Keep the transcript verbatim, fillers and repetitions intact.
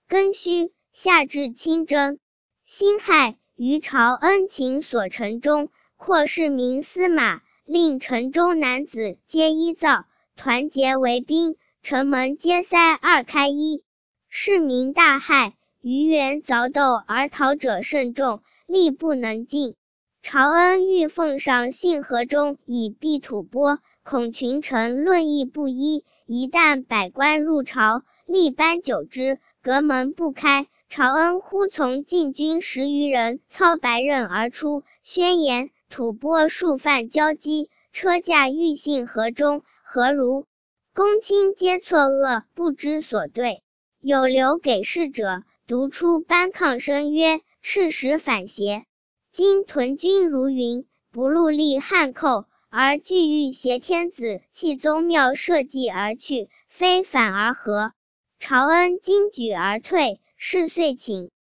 庚戌，夏至清真。辛亥，于朝恩勤所城中，扩市民司马，令城中男子皆依造，团结为兵，城门皆塞二开一。市民大骇，于原凿斗而逃者甚众，力不能进。朝恩欲奉上信河中以避吐蕃，恐群臣论议不一，一旦百官入朝，力班久之，阁门不开。朝恩忽从禁军十余人操白刃而出，宣言吐蕃数犯交击，车驾欲信河中，何如？公卿皆错愕，不知所对。有留给事者，独出班抗声曰：赤使反邪。今屯军如云，不戮力汉寇，而惧欲挟天子弃宗庙社稷而去，非反而何？朝恩今举而退，是遂请。